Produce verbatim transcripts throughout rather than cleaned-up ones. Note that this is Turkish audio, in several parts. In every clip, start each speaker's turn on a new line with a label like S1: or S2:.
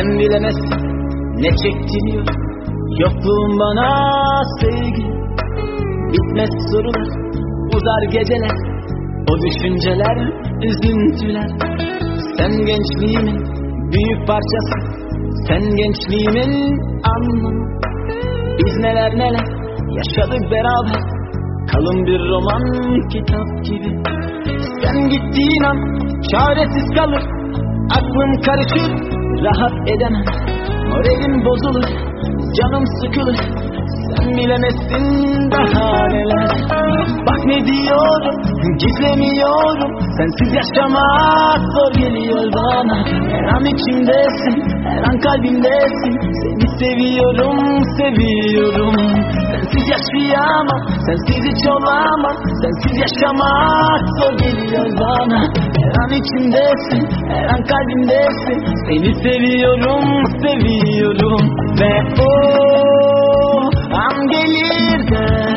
S1: Sen bilemezsin ne çektiriyor yokluğun bana sevgi. Bitmez sorular, uzar geceler, o düşünceler, üzüntüler. Sen gençliğimin büyük parçası, sen gençliğimin anlamı. Biz neler neler yaşadık beraber, kalın bir roman kitap gibi. Sen gittiğin an çaresiz kalır, aklım karışır, rahat edemem. Moralim bozulur, canım sıkılır, sen bilemezsin daha neler. Bak ne diyorum, gizlemiyorum, sensiz yaşamak zor geliyor bana. Her an içimdesin, her an kalbimdesin, seni seviyorum, seviyorum. Sensiz yaşayamam, sensiz hiç olamam, sensiz yaşamak zor geliyor bana. Her an içimdesin, her an kalbimdesin, seni seviyorum, seviyorum. Ve o an gelir de,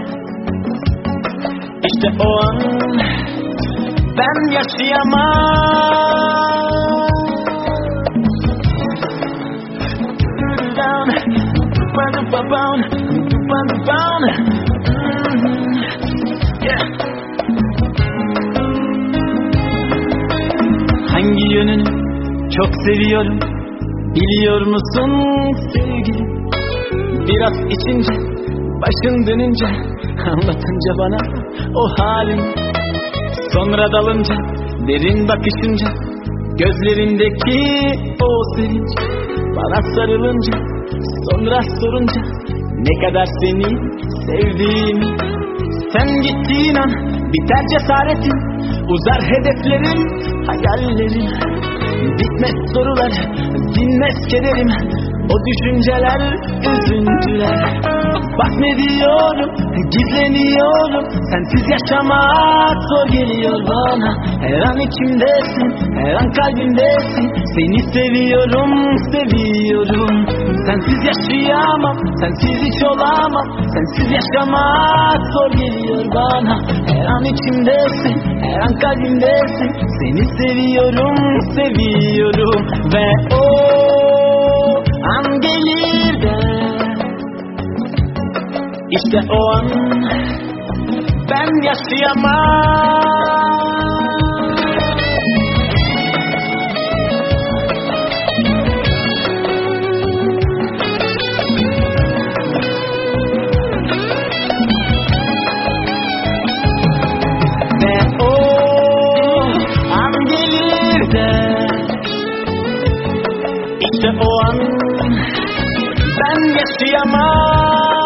S1: İşte o an ben yaşayamam. Hangi yönünü çok seviyorum biliyor musun sevgilim? Biraz içince, başın dönünce, anlatınca bana o halim. Sonra dalınca, derin bakışınca, gözlerindeki o sevinç. Bana sarılınca, sonra sorunca ne kadar seni sevdiğimi. Sen gittiğin an biter cesaretin, uzar hedeflerim, hayallerim. Bitmez sorular, dinmez kederim, o düşünceler, üzüntüler. Bak ne diyorum, gizleniyorum, sensiz yaşamak zor geliyor bana. Her an içimdesin, her an kalbimdesin, seni seviyorum, seviyorum. Sensiz yaşayamam, sensiz hiç olamam, sensiz yaşamak zor geliyor bana. Her an içimdesin, her an kalbimdesin, seni seviyorum, seviyorum. Ve o an gelir de, İşte o an ben yaşayamam. Ve o an gelir de, İşte o an ben yaşayamam.